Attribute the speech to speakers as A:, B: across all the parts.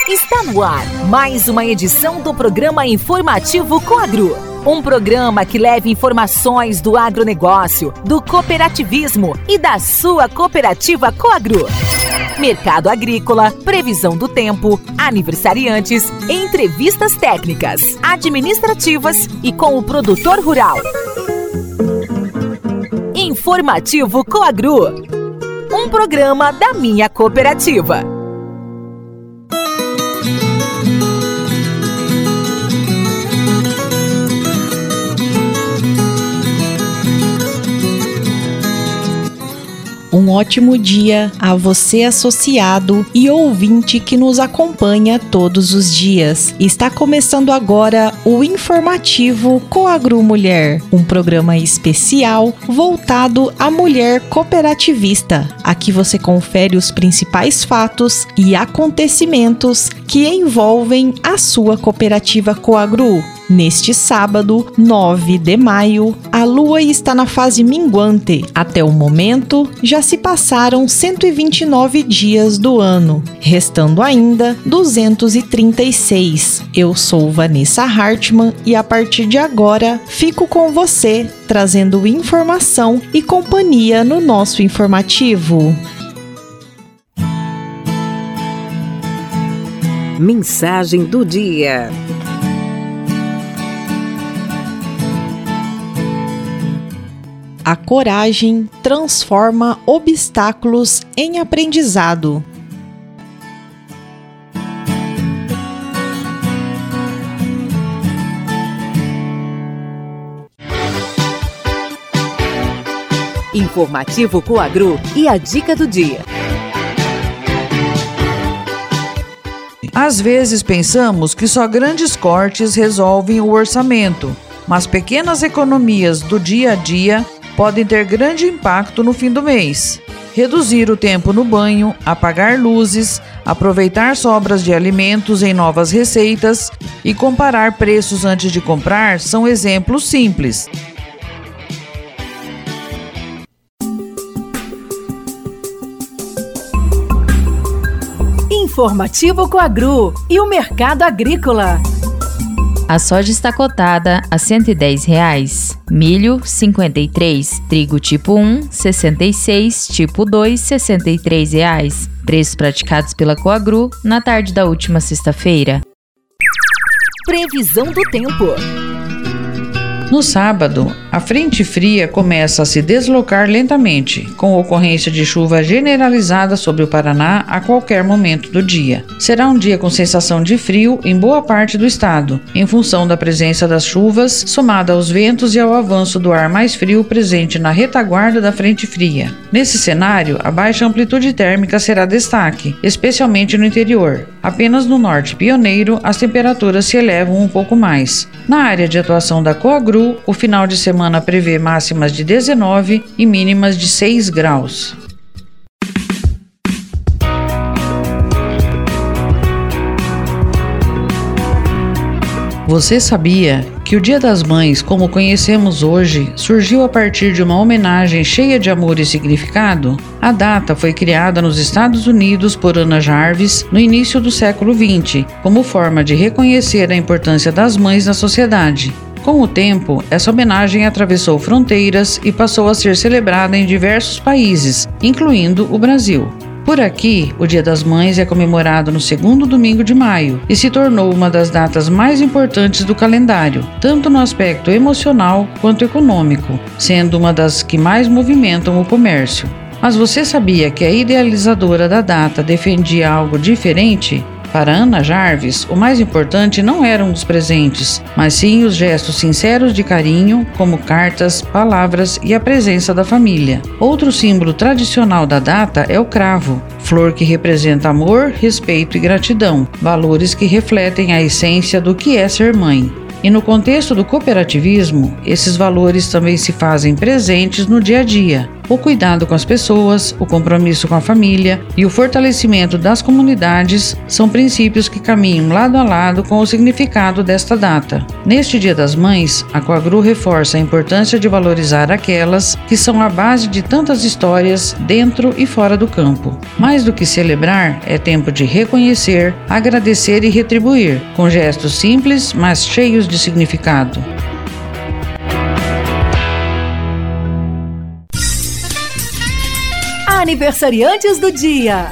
A: Está no ar mais uma edição do programa informativo Coagro. Um programa que leva informações do agronegócio, do cooperativismo e da sua cooperativa Coagro. Mercado agrícola, previsão do tempo, aniversariantes, entrevistas técnicas, administrativas e com o produtor rural. Informativo Coagro. Um programa da minha cooperativa.
B: Um ótimo dia a você, associado e ouvinte que nos acompanha todos os dias. Está começando agora o Informativo Coagro Mulher, um programa especial voltado à mulher cooperativista. Aqui você confere os principais fatos e acontecimentos que envolvem a sua cooperativa Coagro. Neste sábado, 9 de maio, a lua está na fase minguante. Até o momento, já se passaram 129 dias do ano, restando ainda 236. Eu sou Vanessa Hartmann e a partir de agora fico com você, trazendo informação e companhia no nosso informativo.
C: Mensagem do dia.
B: A coragem transforma obstáculos em aprendizado.
A: Informativo Coagro e a dica do dia.
D: Às vezes pensamos que só grandes cortes resolvem o orçamento, mas pequenas economias do dia a dia podem ter grande impacto no fim do mês. Reduzir o tempo no banho, apagar luzes, aproveitar sobras de alimentos em novas receitas e comparar preços antes de comprar são exemplos simples.
A: Informativo Coagro e o mercado agrícola.
E: A soja está cotada a R$ 110,00, milho 53, trigo tipo 1, 66, tipo 2, R$ 63,00. Preços praticados pela Coagro na tarde da última sexta-feira.
A: Previsão do tempo.
D: No sábado, a frente fria começa a se deslocar lentamente, com ocorrência de chuva generalizada sobre o Paraná a qualquer momento do dia. Será um dia com sensação de frio em boa parte do estado, em função da presença das chuvas, somada aos ventos e ao avanço do ar mais frio presente na retaguarda da frente fria. Nesse cenário, a baixa amplitude térmica será destaque, especialmente no interior. Apenas no norte pioneiro, as temperaturas se elevam um pouco mais. Na área de atuação da Coagro, o final de semana prevê máximas de 19 e mínimas de 6 graus. Você sabia que o Dia das Mães, como conhecemos hoje, surgiu a partir de uma homenagem cheia de amor e significado? A data foi criada nos Estados Unidos por Anna Jarvis no início do século XX, como forma de reconhecer a importância das mães na sociedade. Com o tempo, essa homenagem atravessou fronteiras e passou a ser celebrada em diversos países, incluindo o Brasil. Por aqui, o Dia das Mães é comemorado no segundo domingo de maio e se tornou uma das datas mais importantes do calendário, tanto no aspecto emocional quanto econômico, sendo uma das que mais movimentam o comércio. Mas você sabia que a idealizadora da data defendia algo diferente? Para Anna Jarvis, o mais importante não eram os presentes, mas sim os gestos sinceros de carinho, como cartas, palavras e a presença da família. Outro símbolo tradicional da data é o cravo, flor que representa amor, respeito e gratidão, valores que refletem a essência do que é ser mãe. E no contexto do cooperativismo, esses valores também se fazem presentes no dia a dia. O cuidado com as pessoas, o compromisso com a família e o fortalecimento das comunidades são princípios que caminham lado a lado com o significado desta data. Neste Dia das Mães, a Coagru reforça a importância de valorizar aquelas que são a base de tantas histórias dentro e fora do campo. Mais do que celebrar, é tempo de reconhecer, agradecer e retribuir, com gestos simples, mas cheios de significado.
A: Aniversariantes do dia.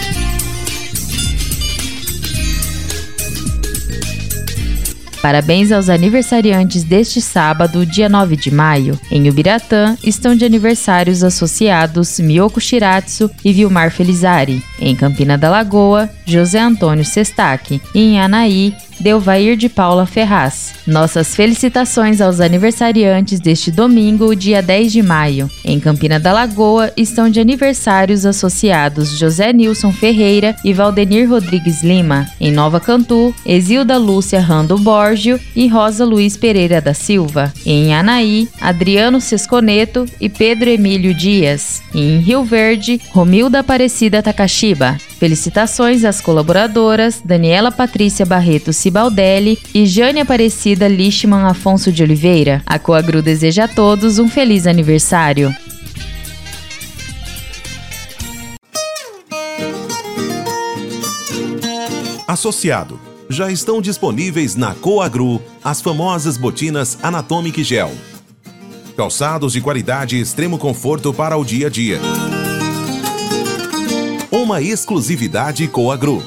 E: Parabéns aos aniversariantes deste sábado, dia 9 de maio. Em Ubiratã, estão de aniversário os associados Miyoko Shiratsu e Vilmar Felizari. Em Campina da Lagoa, José Antônio Sestaque. E em Anaí, Delvair de Paula Ferraz. Nossas felicitações aos aniversariantes deste domingo, dia 10 de maio. Em Campina da Lagoa, estão de aniversário os associados José Nilson Ferreira e Valdenir Rodrigues Lima. Em Nova Cantu, Exilda Lúcia Rando Borgio e Rosa Luiz Pereira da Silva. Em Anaí, Adriano Sesconeto e Pedro Emílio Dias. E em Rio Verde, Romilda Aparecida Takashiba. Felicitações às colaboradoras Daniela Patrícia Barreto Cibaldelli e Jane Aparecida Lichman Afonso de Oliveira. A Coagru deseja a todos um feliz aniversário.
F: Associado. Já estão disponíveis na Coagru as famosas botinas Anatomic Gel. Calçados de qualidade e extremo conforto para o dia a dia. Uma exclusividade Coagru.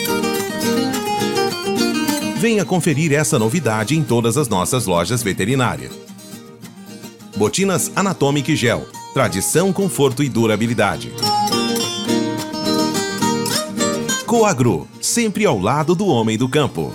F: Venha conferir essa novidade em todas as nossas lojas veterinárias. Botinas Anatomic Gel. Tradição, conforto e durabilidade. Coagru, sempre ao lado do homem do campo.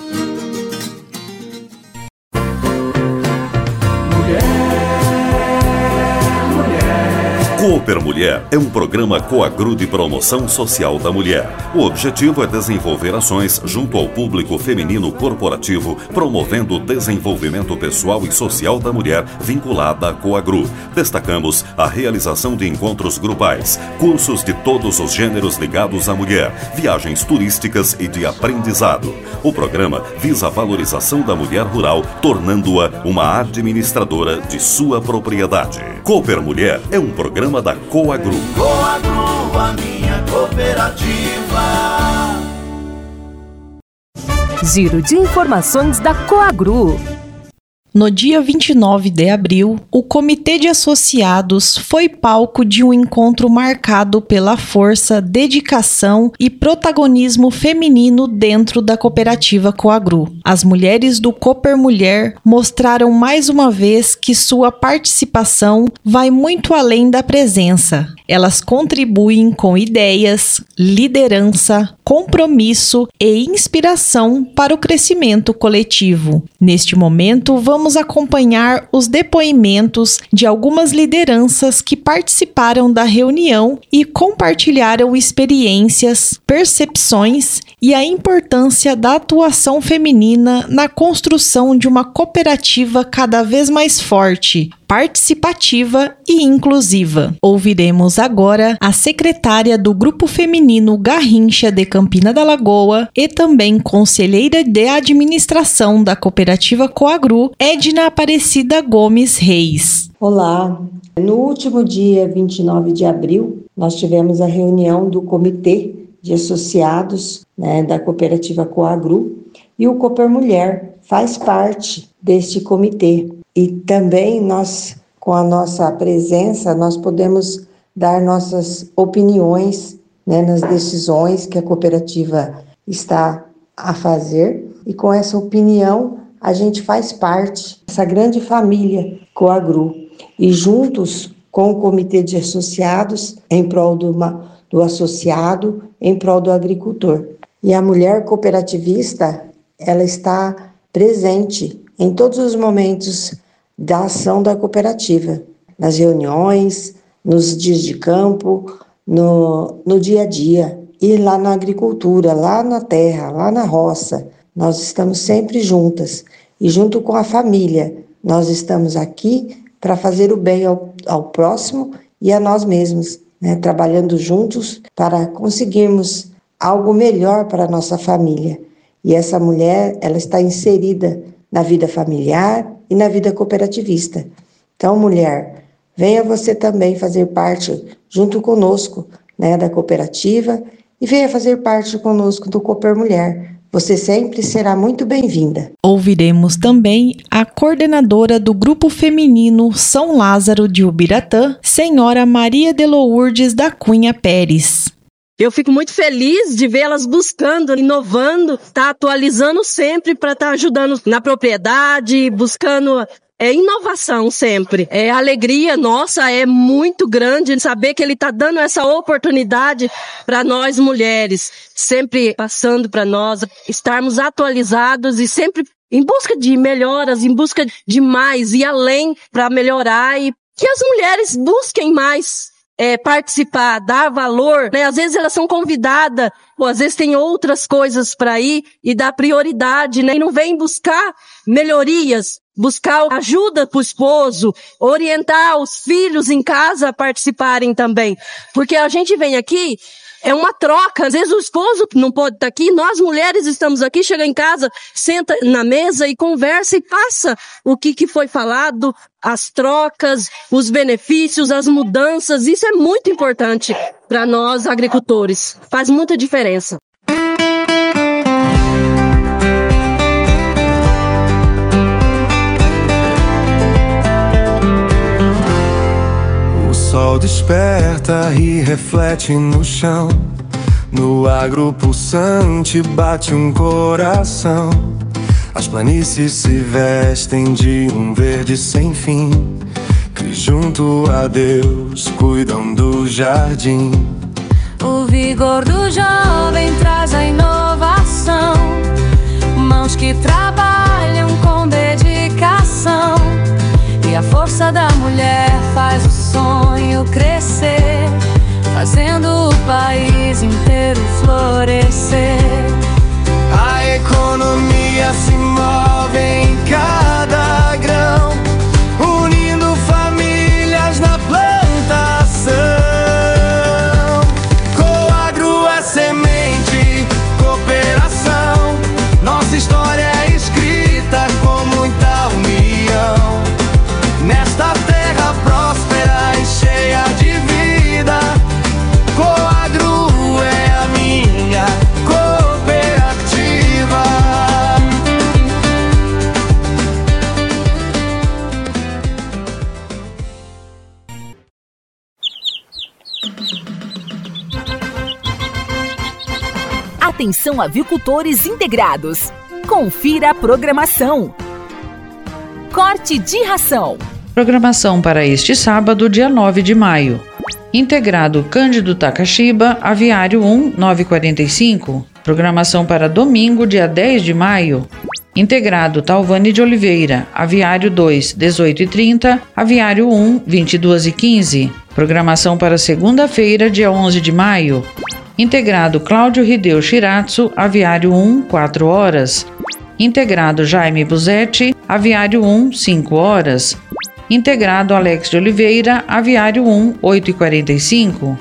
G: Cooper Mulher é um programa Coagru de promoção social da mulher. O objetivo é desenvolver ações junto ao público feminino corporativo, promovendo o desenvolvimento pessoal e social da mulher vinculada à Coagru. Destacamos a realização de encontros grupais, cursos de todos os gêneros ligados à mulher, viagens turísticas e de aprendizado. O programa visa a valorização da mulher rural, tornando-a uma administradora de sua propriedade. Cooper Mulher é um programa da Coagru.
H: Coagru, a minha cooperativa.
A: Giro de informações da Coagru.
B: No dia 29 de abril, o Comitê de Associados foi palco de um encontro marcado pela força, dedicação e protagonismo feminino dentro da cooperativa Coagru. As mulheres do Cooper Mulher mostraram mais uma vez que sua participação vai muito além da presença. Elas contribuem com ideias, liderança, compromisso e inspiração para o crescimento coletivo. Neste momento, vamos acompanhar os depoimentos de algumas lideranças que participaram da reunião e compartilharam experiências, percepções e a importância da atuação feminina na construção de uma cooperativa cada vez mais forte, participativa e inclusiva. Ouviremos agora a secretária do Grupo Feminino Garrincha de Campina da Lagoa e também conselheira de administração da cooperativa Coagru, Edna Aparecida Gomes Reis.
I: Olá, no último dia 29 de abril, nós tivemos a reunião do Comitê de Associados, da cooperativa Coagru, e o Cooper Mulher faz parte deste comitê. E também nós, com a nossa presença, nós podemos dar nossas opiniões, nas decisões que a cooperativa está a fazer. E com essa opinião, a gente faz parte dessa grande família Coagru. E juntos com o Comitê de Associados, em prol do associado, em prol do agricultor. E a mulher cooperativista, ela está presente em todos os momentos da ação da cooperativa, nas reuniões, nos dias de campo, no dia a dia, e lá na agricultura, lá na terra, lá na roça. Nós estamos sempre juntas e junto com a família, nós estamos aqui para fazer o bem ao próximo e a nós mesmos, né? Trabalhando juntos para conseguirmos algo melhor para a nossa família. E essa mulher, ela está inserida na vida familiar e na vida cooperativista. Então, mulher, venha você também fazer parte, junto conosco, né, da cooperativa, e venha fazer parte conosco do Cooper Mulher. Você sempre será muito bem-vinda.
B: Ouviremos também a coordenadora do Grupo Feminino São Lázaro de Ubiratã, Senhora Maria de Lourdes da Cunha Pérez.
J: Eu fico muito feliz de vê-las buscando, inovando, atualizando sempre para estar ajudando na propriedade, buscando inovação sempre. A alegria nossa é muito grande saber que ele está dando essa oportunidade para nós mulheres, sempre passando para nós, estarmos atualizados e sempre em busca de melhoras, em busca de mais e além para melhorar e que as mulheres busquem mais. Participar, dar valor, né? Às vezes elas são convidadas, ou às vezes tem outras coisas para ir e dar prioridade, né? E não vem buscar melhorias, buscar ajuda para o esposo, orientar os filhos em casa a participarem também. Porque a gente vem aqui, é uma troca. Às vezes o esposo não pode estar aqui, nós mulheres estamos aqui, chega em casa, senta na mesa e conversa e passa o que foi falado, as trocas, os benefícios, as mudanças. Isso é muito importante para nós agricultores. Faz muita diferença.
K: O sol desperta e reflete no chão. No agro pulsante bate um coração. As planícies se vestem de um verde sem fim, que junto a Deus cuidam do jardim.
L: O vigor do jovem traz a inovação, mãos que trabalham com dedicação, e a força da mulher faz o sonho crescer, fazendo o país inteiro florescer.
K: A economia se move em cada grão, unindo famílias na plantação. Coagro é semente, cooperação. Nossa história é escrita com muita união. Nesta terra próspera e cheia de vida, Coagro é a minha cooperativa.
A: Atenção, avicultores integrados. Confira a programação. Corte de ração.
D: Programação para este sábado, dia 9 de maio. Integrado Cândido Takashiba, Aviário 1, 9h45. Programação para domingo, dia 10 de maio. Integrado Talvani de Oliveira, Aviário 2, 18h30. Aviário 1, 22h15. Programação para segunda-feira, dia 11 de maio. Integrado Cláudio Hideo Shiratsu, Aviário 1, 4 horas. Integrado Jaime Buzetti, Aviário 1, 5 horas. Integrado Alex de Oliveira, Aviário 1, 8h45.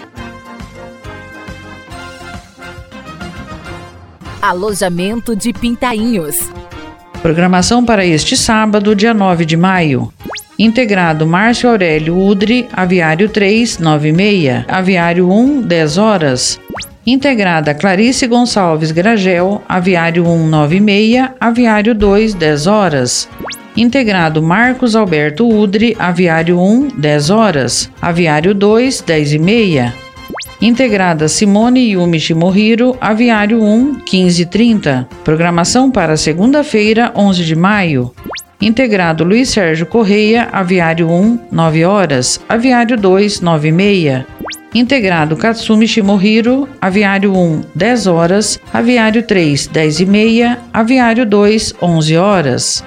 A: Alojamento de Pintainhos.
D: Programação para este sábado, dia 9 de maio. Integrado Márcio Aurélio Udri, Aviário 3, 9h30. Aviário 1, 10 horas. Integrada Clarice Gonçalves Gragel, Aviário 1, 9h30. Aviário 2, 10 horas. Integrado Marcos Alberto Udri, Aviário 1, 10 horas. Aviário 2, 10h30. Integrada Simone Yumi Shimohiro, Aviário 1, 15h30. Programação para segunda-feira, 11 de maio. Integrado Luiz Sérgio Correia, Aviário 1, 9 horas. Aviário 2, 9h30. Integrado Katsumi Shimohiro, Aviário 1, 10 horas. Aviário 3, 10h30. Aviário 2, 11 horas.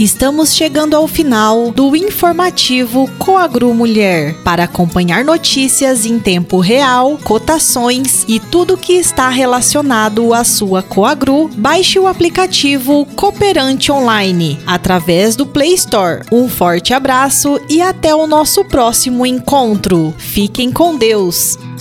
B: Estamos chegando ao final do informativo Coagru Mulher. Para acompanhar notícias em tempo real, cotações e tudo que está relacionado à sua Coagru, baixe o aplicativo Cooperante Online através do Play Store. Um forte abraço e até o nosso próximo encontro. Fiquem com Deus!